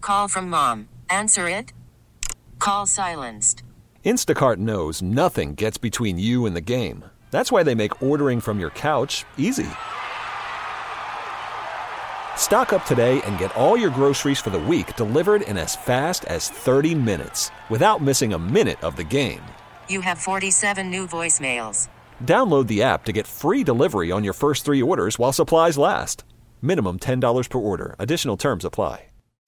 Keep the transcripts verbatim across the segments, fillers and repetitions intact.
Call from mom. Answer it. Call silenced. Instacart knows nothing gets between you and the game. That's why they make ordering from your couch easy. Stock up today and get all your groceries for the week delivered in as fast as thirty minutes without missing a minute of the game. You have forty-seven new voicemails. Download the app to get free delivery on your first three orders while supplies last. Minimum ten dollars per order. Additional terms apply.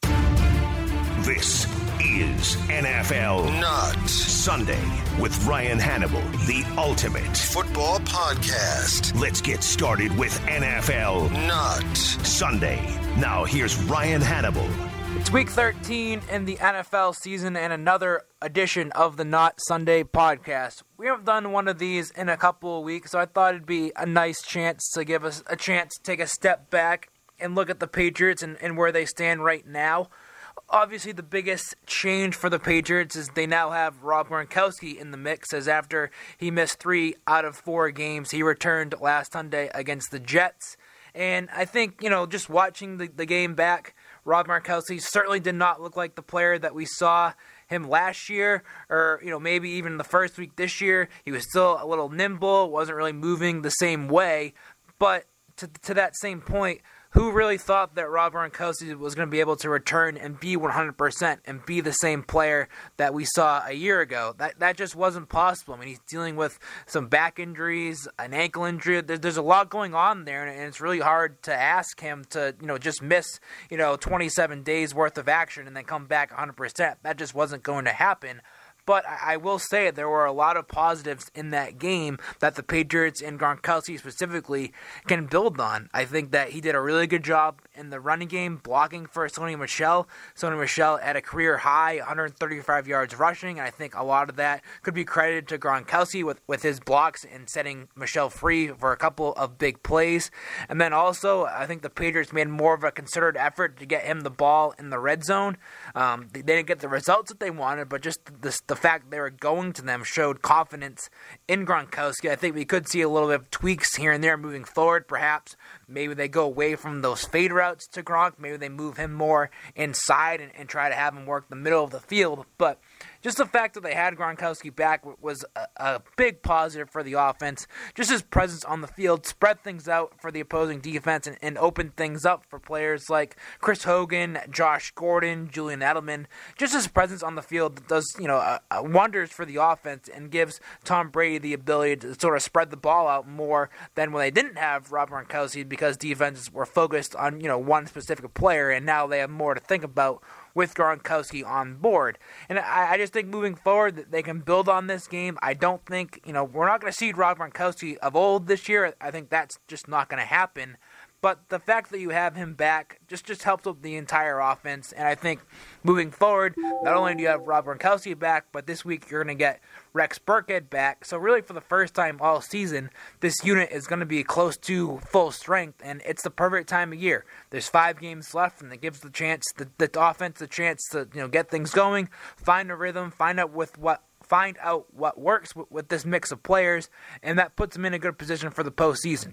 This is N F L Not Sunday with Ryan Hannable, the ultimate Football Podcast. Let's get started with N F L Not Sunday. Now here's Ryan Hannable. It's week thirteen in the N F L season and another edition of the Not Sunday Podcast. We haven't done one of these in a couple of weeks, so I thought it'd be a nice chance to give us a chance to take a step back and look at the Patriots and, and where they stand right now. Obviously, the biggest change for the Patriots is they now have Rob Gronkowski in the mix, as after he missed three out of four games, he returned last Sunday against the Jets. And I think, you know, just watching the, the game back, Rob Gronkowski certainly did not look like the player that we saw him last year, or, you know, maybe even the first week this year. He was still a little nimble, wasn't really moving the same way. But to, to that same point, who really thought that Rob Gronkowski was going to be able to return and be one hundred percent and be the same player that we saw a year ago? That that just wasn't possible. I mean, he's dealing with some back injuries, an ankle injury. There, there's a lot going on there, and it's really hard to ask him to, you know, just miss, you know, twenty-seven days worth of action and then come back one hundred percent. That just wasn't going to happen. But I will say there were a lot of positives in that game that the Patriots and Gronkowski specifically can build on. I think that he did a really good job in the running game, blocking for Sony Michel. Sony Michel at a career high, one hundred thirty-five yards rushing, and I think a lot of that could be credited to Gronkowski with, with his blocks and setting Michel free for a couple of big plays. And then also, I think the Patriots made more of a concerted effort to get him the ball in the red zone. Um, they didn't get the results that they wanted, but just the, the fact they were going to them showed confidence in Gronkowski. I think we could see a little bit of tweaks here and there moving forward, perhaps. Maybe they go away from those fade routes to Gronk. Maybe they move him more inside and, and try to have him work the middle of the field. But just the fact that they had Gronkowski back was a, a big positive for the offense. Just his presence on the field spread things out for the opposing defense and, and opened things up for players like Chris Hogan, Josh Gordon, Julian Edelman. Just his presence on the field does, you know, uh, uh, wonders for the offense and gives Tom Brady the ability to sort of spread the ball out more than when they didn't have Rob Gronkowski, because defenses were focused on, you know, one specific player, and now they have more to think about with Gronkowski on board. And I, I just think moving forward that they can build on this game. I don't think, you know, we're not going to see Rob Gronkowski of old this year. I think that's just not going to happen. But the fact that you have him back just, just helps with the entire offense. And I think moving forward, not only do you have Rob Gronkowski back, but this week you're going to get Rex Burkhead back. So really for the first time all season, this unit is going to be close to full strength, and it's the perfect time of year. There's five games left, and it gives the chance, the, the offense the chance to, you know, get things going, find a rhythm, find out with what find out what works with, with this mix of players, and that puts them in a good position for the postseason.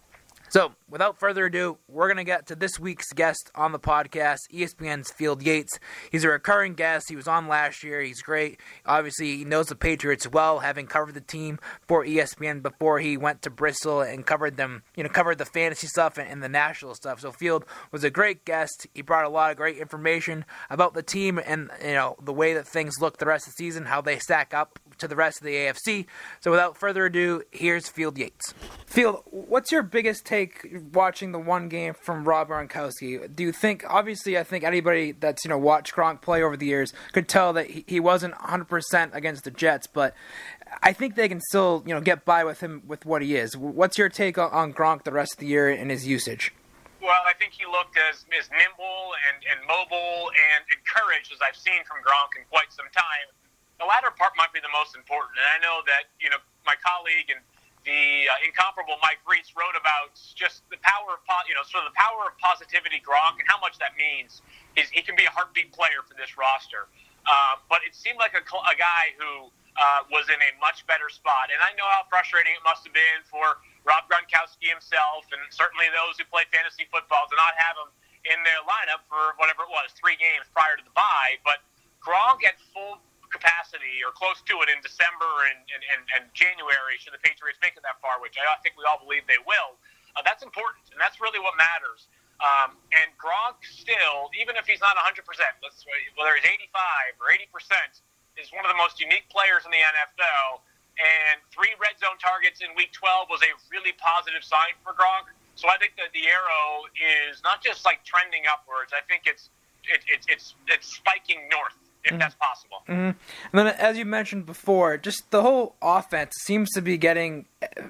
So, without further ado, we're going to get to this week's guest on the podcast, E S P N's Field Yates. He's a recurring guest. He was on last year. He's great. Obviously, he knows the Patriots well, having covered the team for E S P N before he went to Bristol and covered them, you know, covered the fantasy stuff and, and the national stuff. So, Field was a great guest. He brought a lot of great information about the team and, you know, the way that things look the rest of the season, how they stack up to the rest of the A F C. So, without further ado, here's Field Yates. Field, what's your biggest take watching the one game from Rob Gronkowski? Do you think, obviously, I think anybody that's, you know, watched Gronk play over the years could tell that he, he wasn't one hundred percent against the Jets, but I think they can still, you know, get by with him with what he is. What's your take on, on Gronk the rest of the year and his usage? Well, I think he looked as, as nimble and, and mobile and encouraged as I've seen from Gronk in quite some time. The latter part might be the most important, and I know that, you know, my colleague and the uh, incomparable Mike Reitz wrote about just the power of, po- you know, sort of the power of positivity Gronk and how much that means. Is he can be a heartbeat player for this roster. Um, but it seemed like a, a guy who uh, was in a much better spot. And I know how frustrating it must have been for Rob Gronkowski himself and certainly those who play fantasy football to not have him in their lineup for whatever it was, three games prior to the bye. But Gronk at full capacity or close to it in December and, and, and, and January, should the Patriots make it that far, which I think we all believe they will, uh, that's important, and that's really what matters. Um, and Gronk still, even if he's not one hundred percent, let's, whether he's eighty-five or eighty percent, is one of the most unique players in the N F L. And three red zone targets in Week twelve was a really positive sign for Gronk. So I think that the arrow is not just like trending upwards. I think it's it, it, it's it's spiking north, if mm-hmm. that's possible. Mm-hmm. And then, as you mentioned before, just the whole offense seems to be getting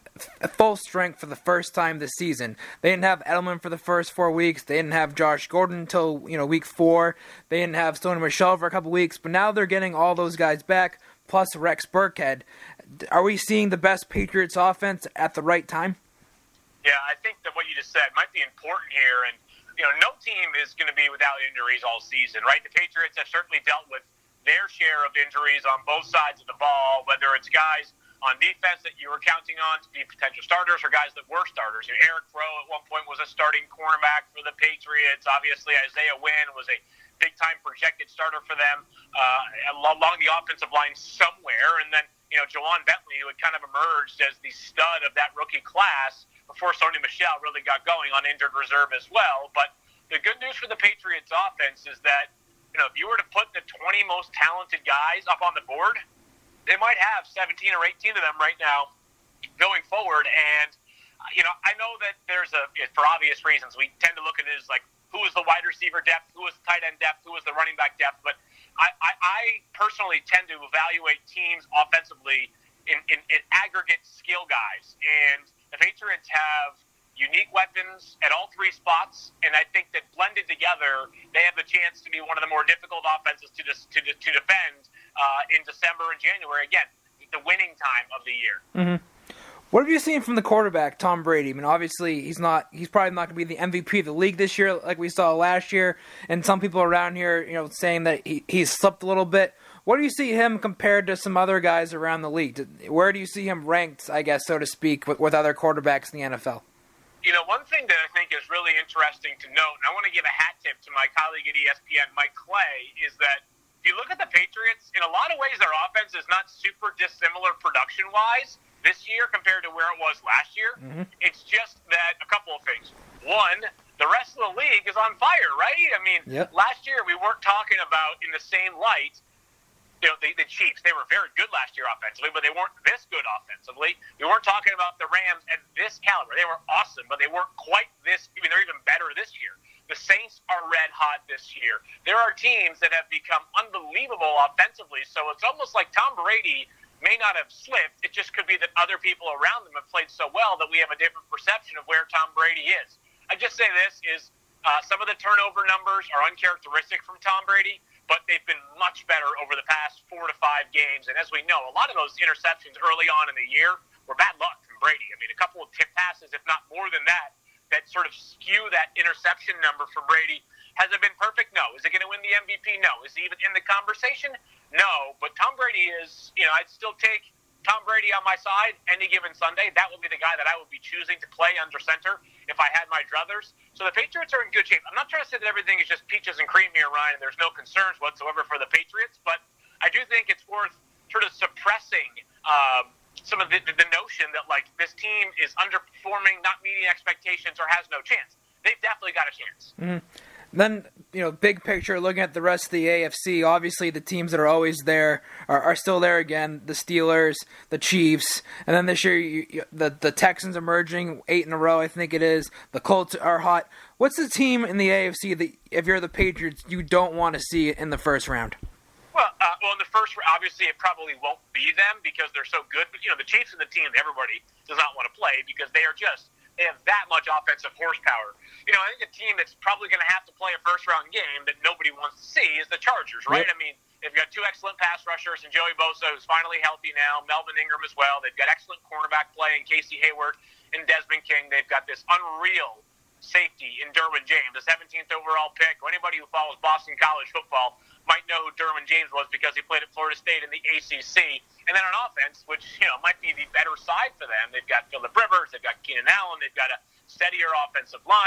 full strength for the first time this season. They didn't have Edelman for the first four weeks. They didn't have Josh Gordon until you know week four. They didn't have Stoney Michel for a couple weeks. But now they're getting all those guys back, plus Rex Burkhead. Are we seeing the best Patriots offense at the right time? Yeah, I think that what you just said might be important here. And, you know, no team is going to be without injuries all season, right? The Patriots have certainly dealt with their share of injuries on both sides of the ball, whether it's guys on defense that you were counting on to be potential starters or guys that were starters. You know, Eric Rowe at one point was a starting cornerback for the Patriots. Obviously, Isaiah Wynn was a big-time projected starter for them uh, along the offensive line somewhere. And then, you know, Jawan Bentley, who had kind of emerged as the stud of that rookie class before Stoney Michel really got going on injured reserve as well. But the good news for the Patriots offense is that, you know, if you were to put the twenty most talented guys up on the board, they might have seventeen or eighteen of them right now going forward. And, you know, I know that there's a, for obvious reasons, we tend to look at it as like, who is the wide receiver depth, who is the tight end depth, who is the running back depth. But I, I, I personally tend to evaluate teams offensively in, in, in aggregate skill guys. And the Patriots have unique weapons at all three spots, and I think that blended together, they have the chance to be one of the more difficult offenses to dis, to, to defend uh, in December and January. Again, the winning time of the year. Mm-hmm. What have you seen from the quarterback, Tom Brady? I mean, obviously, he's not. He's probably not going to be the M V P of the league this year, like we saw last year. And some people around here, you know, saying that he, he's slipped a little bit. What do you see him compared to some other guys around the league? Where do you see him ranked, I guess, so to speak, with, with other quarterbacks in the N F L? You know, one thing that I think is really interesting to note, and I want to give a hat tip to my colleague at E S P N, Mike Clay, is that if you look at the Patriots, in a lot of ways their offense is not super dissimilar production-wise this year compared to where it was last year. Mm-hmm. It's just that a couple of things. One, the rest of the league is on fire, right? I mean, yep. Last year we weren't talking about in the same light, you know, the, the Chiefs. They were very good last year offensively, but they weren't this good offensively. We weren't talking about the Rams at this caliber. They were awesome, but they weren't quite this. I mean, they're even better this year. The Saints are red hot this year. There are teams that have become unbelievable offensively, so it's almost like Tom Brady may not have slipped. It just could be that other people around them have played so well that we have a different perception of where Tom Brady is. I just say this is uh, some of the turnover numbers are uncharacteristic from Tom Brady, but they've been much better over the past four to five games. And as we know, a lot of those interceptions early on in the year were bad luck from Brady. I mean, a couple of tip passes, if not more than that, that sort of skew that interception number for Brady. Has it been perfect? No. Is it going to win the M V P? No. Is he even in the conversation? No. But Tom Brady is, you know, I'd still take Tom Brady on my side any given Sunday. That would be the guy that I would be choosing to play under center if I had my druthers. So the Patriots are in good shape. I'm not trying to say that everything is just peaches and cream here, Ryan. There's no concerns whatsoever for the Patriots, but I do think it's worth sort of suppressing um, some of the, the notion that, like, this team is underperforming, not meeting expectations, or has no chance. They've definitely got a chance. Mm-hmm. Then, you know, big picture, looking at the rest of the A F C, obviously the teams that are always there are, are still there again. The Steelers, the Chiefs, and then this year you, you, the the Texans emerging, eight in a row, I think it is. The Colts are hot. What's the team in the A F C that, if you're the Patriots, you don't want to see in the first round? Well, uh, well, in the first round, obviously it probably won't be them because they're so good. But, you know, the Chiefs are the team that everybody does not want to play because they are just – they have that much offensive horsepower. You know, I think a team that's probably going to have to play a first-round game that nobody wants to see is the Chargers, right? Yep. I mean, they've got two excellent pass rushers and Joey Bosa, who's finally healthy now, Melvin Ingram as well. They've got excellent cornerback play in Casey Hayward and Desmond King. They've got this unreal safety in Derwin James, the seventeenth overall pick. Anybody who follows Boston College football might know who Derwin James was because he played at Florida State in the A C C. And then on offense, which, you know, might be the better side for them, they've got Phillip Rivers, they've got Keenan Allen, they've got a steadier offensive line.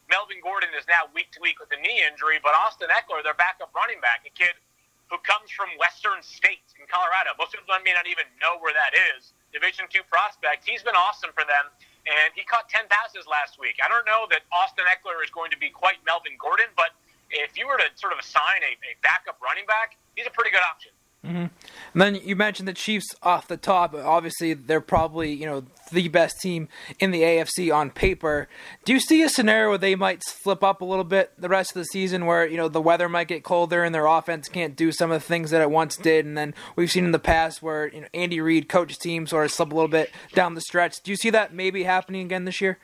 Melvin Gordon is now week to week with a knee injury, but Austin Eckler, their backup running back, a kid who comes from Western State in Colorado. Most people may not even know where that is. Division two prospect. He's been awesome for them, and he caught ten passes last week. I don't know that Austin Eckler is going to be quite Melvin Gordon, but if you were to sort of assign a, a backup running back, he's a pretty good option. Mm-hmm. And then you mentioned the Chiefs off the top. Obviously, they're probably, you know, the best team in the A F C on paper. Do you see a scenario where they might flip up a little bit the rest of the season, where, you know, the weather might get colder and their offense can't do some of the things that it once did? And then we've seen in the past where, you know, Andy Reid coached teams sort of slip a little bit down the stretch. Do you see that maybe happening again this year?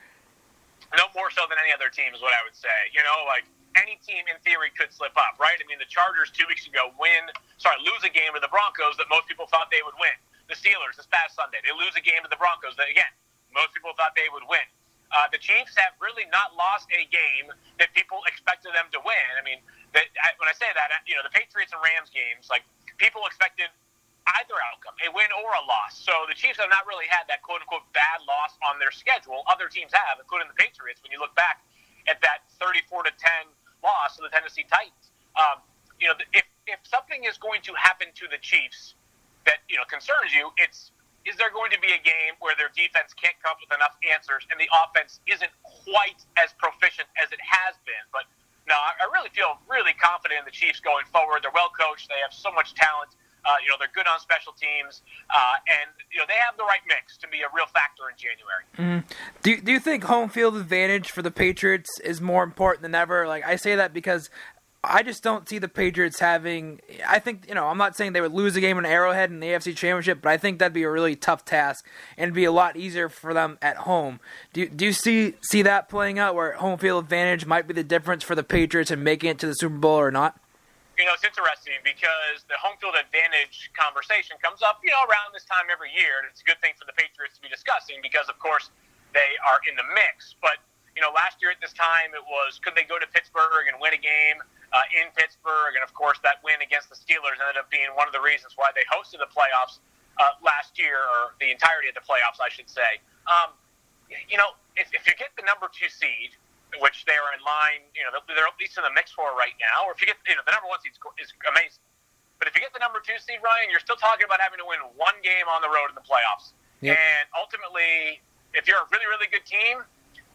No more so than any other team is what I would say. You know, like, any team in theory could slip up, right? I mean, the Chargers two weeks ago win, sorry, lose a game to the Broncos that most people thought they would win. The Steelers this past Sunday, they lose a game to the Broncos that, again, most people thought they would win. Uh, the Chiefs have really not lost a game that people expected them to win. I mean, that, I, when I say that, you know, the Patriots and Rams games, like, people expected either outcome, a win or a loss. So the Chiefs have not really had that quote-unquote bad loss on their schedule. Other teams have, including the Patriots, when you look back at that thirty-four to ten loss to the Tennessee Titans. Um, you know, if if something is going to happen to the Chiefs that, you know, concerns you, it's is there going to be a game where their defense can't come up with enough answers and the offense isn't quite as proficient as it has been? But no, I really feel really confident in the Chiefs going forward. They're well coached. They have so much talent. Uh, you know, they're good on special teams, uh, and you know they have the right mix to be a real factor in January. Mm-hmm. Do Do you think home field advantage for the Patriots is more important than ever? Like, I say that because I just don't see the Patriots having. I think, you know, I'm not saying they would lose a game in Arrowhead in the A F C Championship, but I think that'd be a really tough task and it'd be a lot easier for them at home. Do you, Do you see see that playing out where home field advantage might be the difference for the Patriots in making it to the Super Bowl or not? You know, it's interesting because the home field advantage conversation comes up, you know, around this time every year. And it's a good thing for the Patriots to be discussing because, of course, they are in the mix. But, you know, last year at this time it was, could they go to Pittsburgh and win a game uh, in Pittsburgh? And, of course, that win against the Steelers ended up being one of the reasons why they hosted the playoffs uh, last year, or the entirety of the playoffs, I should say. Um, you know, if, if you get the number two seed, which they are in line, you know, they're at least in the mix for right now. Or if you get, you know, the number one seed is amazing. But if you get the number two seed, Ryan, you're still talking about having to win one game on the road in the playoffs. Yep. And ultimately, if you're a really, really good team,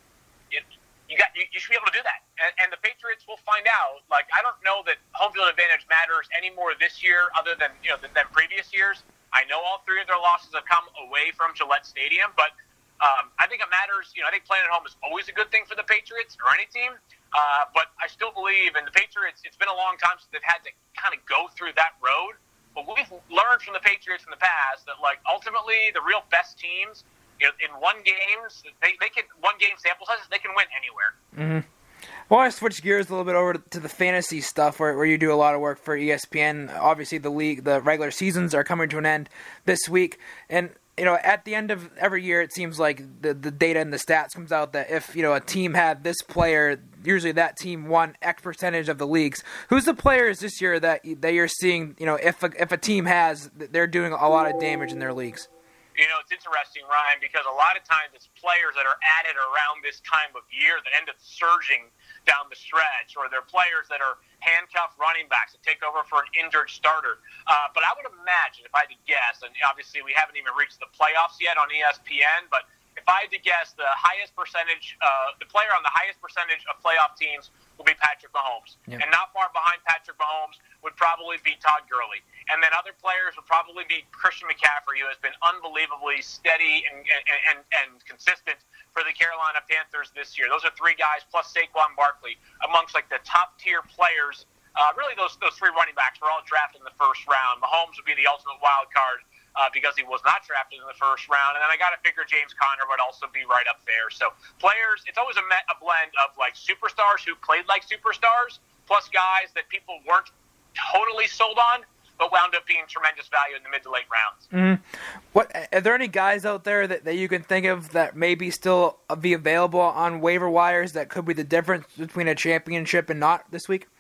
it, you got you, you should be able to do that. And, and the Patriots will find out. Like, I don't know that home field advantage matters any more this year, other than you know than, than previous years. I know all three of their losses have come away from Gillette Stadium, but. Um, I think it matters. You know, I think playing at home is always a good thing for the Patriots or any team. Uh, but I still believe in the Patriots. It's been a long time since they've had to kind of go through that road. But we've learned from the Patriots in the past that, like, ultimately the real best teams, you know, in one games, they, they can one game sample sizes, they can win anywhere. Mm-hmm. Well, I switch gears a little bit over to the fantasy stuff, where, where you do a lot of work for E S P N. Obviously, the league, the regular seasons are coming to an end this week, and you know, at the end of every year, it seems like the, the data and the stats comes out that if, you know, a team had this player, usually that team won X percentage of the leagues. Who's the players this year that that you're seeing, you know, if a, if a team has, they're doing a lot of damage in their leagues? You know, it's interesting, Ryan, because a lot of times it's players that are added around this time of year that end up surging down the stretch, or they're players that are handcuffed running backs that take over for an injured starter. Uh, but I would imagine, if I had to guess, and obviously we haven't even reached the playoffs yet on E S P N, but if I had to guess, the highest percentage, uh, the player on the highest percentage of playoff teams will be Patrick Mahomes. Yep. And not far behind Patrick Mahomes would probably be Todd Gurley. And then other players would probably be Christian McCaffrey, who has been unbelievably steady and, and, and, and consistent for the Carolina Panthers this year. Those are three guys, plus Saquon Barkley, amongst like the top-tier players. Uh, really, those those three running backs were all drafted in the first round. Mahomes would be the ultimate wild card uh, because he was not drafted in the first round. And then I got to figure James Conner would also be right up there. So players, it's always a, met, a blend of like superstars who played like superstars, plus guys that people weren't totally sold on, but wound up being tremendous value in the mid to late rounds. Mm-hmm. What are there any guys out there that, that you can think of that maybe still be available on waiver wires that could be the difference between a championship and not this week?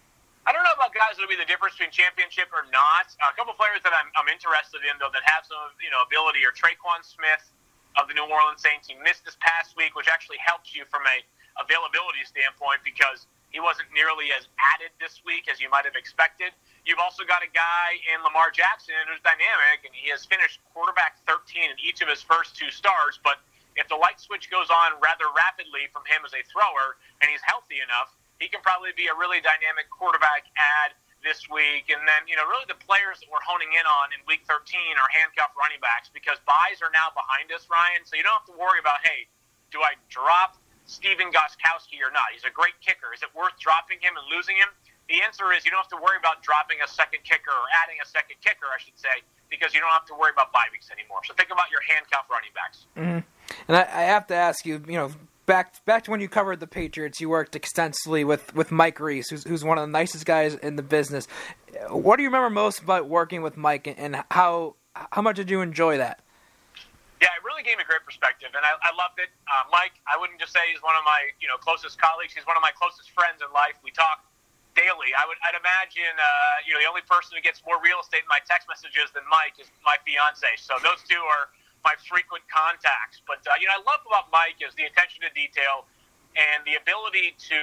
I don't know about guys that will be the difference between championship or not. A couple players that I'm, I'm interested in, though, that have some you know ability are Traquan Smith of the New Orleans Saints. He missed this past week, which actually helps you from a availability standpoint because he wasn't nearly as added this week as you might have expected. You've also got a guy in Lamar Jackson who's dynamic, and he has finished quarterback thirteen in each of his first two starts. But if the light switch goes on rather rapidly from him as a thrower, and he's healthy enough, he can probably be a really dynamic quarterback add this week. And then, you know, really the players that we're honing in on in week thirteen are handcuff running backs because buys are now behind us, Ryan. So you don't have to worry about, hey, do I drop Stephen Gostkowski or not? He's a great kicker. Is it worth dropping him and losing him? The answer is you don't have to worry about dropping a second kicker or adding a second kicker, I should say, because you don't have to worry about bye weeks anymore. So think about your handcuff running backs. Mm-hmm. And I, I have to ask you, you know, back back to when you covered the Patriots, you worked extensively with, with Mike Reese, who's, who's one of the nicest guys in the business. What do you remember most about working with Mike, and how how much did you enjoy that? Yeah, it really gave me great perspective, and I, I loved it. Uh, Mike, I wouldn't just say he's one of my you know closest colleagues. He's one of my closest friends in life. We talk daily. I would, I'd imagine, uh, you know, the only person who gets more real estate in my text messages than Mike is my fiance. So those two are my frequent contacts. But uh, you know, I love about Mike is the attention to detail and the ability to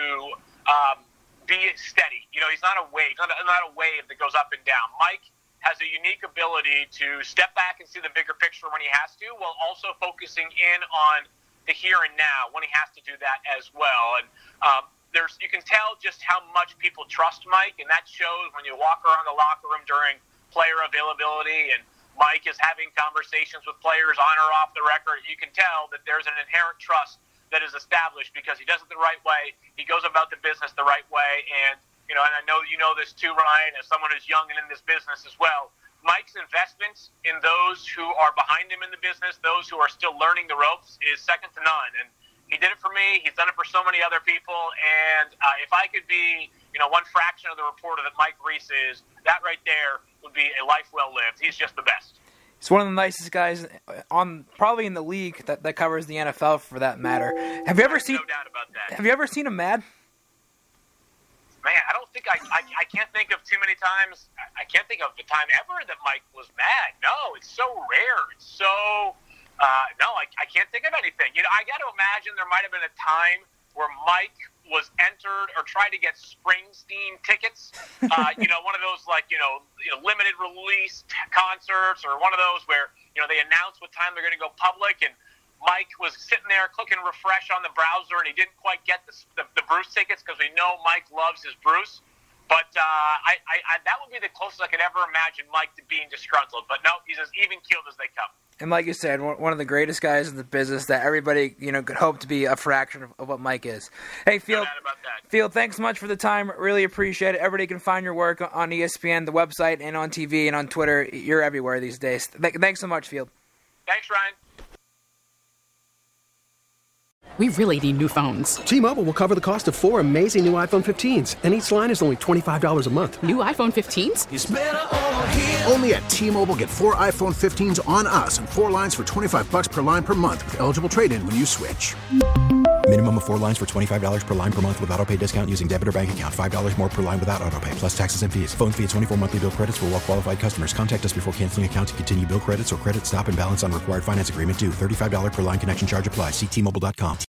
um, be steady. You know, he's not a wave, not a, not a wave that goes up and down. Mike has a unique ability to step back and see the bigger picture when he has to, while also focusing in on the here and now when he has to do that as well. And um, there's, you can tell just how much people trust Mike, and that shows when you walk around the locker room during player availability, and Mike is having conversations with players on or off the record. You can tell that there's an inherent trust that is established because he does it the right way. He goes about the business the right way, and you know, and I know you know this too, Ryan, as someone who's young and in this business as well. Mike's investments in those who are behind him in the business, those who are still learning the ropes, is second to none. And he did it for me. He's done it for so many other people. And uh, if I could be, you know, one fraction of the reporter that Mike Reese is, that right there would be a life well lived. He's just the best. He's one of the nicest guys on probably in the league that, that covers the N F L, for that matter. Have you ever There's seen? No doubt about that. Have you ever seen him mad? Man, I don't think I, I I can't think of too many times. I can't think of the time ever that Mike was mad. No, it's so rare. It's so uh, no, I, I can't think of anything. You know, I got to imagine there might have been a time where Mike was entered or tried to get Springsteen tickets. Uh, you know, one of those like you know, you know limited release concerts, or one of those where you know they announce what time they're going to go public, and Mike was sitting there clicking refresh on the browser, and he didn't quite get the, the, the Bruce tickets because we know Mike loves his Bruce. But uh, I, I, I, that would be the closest I could ever imagine Mike to being disgruntled. But no, he's as even-keeled as they come. And like you said, one of the greatest guys in the business that everybody you know could hope to be a fraction of, of what Mike is. Hey, Field, no doubt about that. Field, thanks so much for the time. Really appreciate it. Everybody can find your work on E S P N, the website, and on T V and on Twitter. You're everywhere these days. Th- thanks so much, Field. Thanks, Ryan. We really need new phones. T-Mobile will cover the cost of four amazing new iPhone fifteens, and each line is only twenty-five dollars a month. New iPhone fifteens? It's better over here. Only at T-Mobile, get four iPhone fifteens on us and four lines for twenty-five dollars per line per month with eligible trade-in when you switch. Minimum of four lines for twenty-five dollars per line per month with autopay discount using debit or bank account. five dollars more per line without autopay, plus taxes and fees. Phone fee at twenty-four monthly bill credits for well-qualified customers. Contact us before canceling account to continue bill credits or credit stop and balance on required finance agreement due. thirty-five dollars per line connection charge applies. See T Mobile dot com.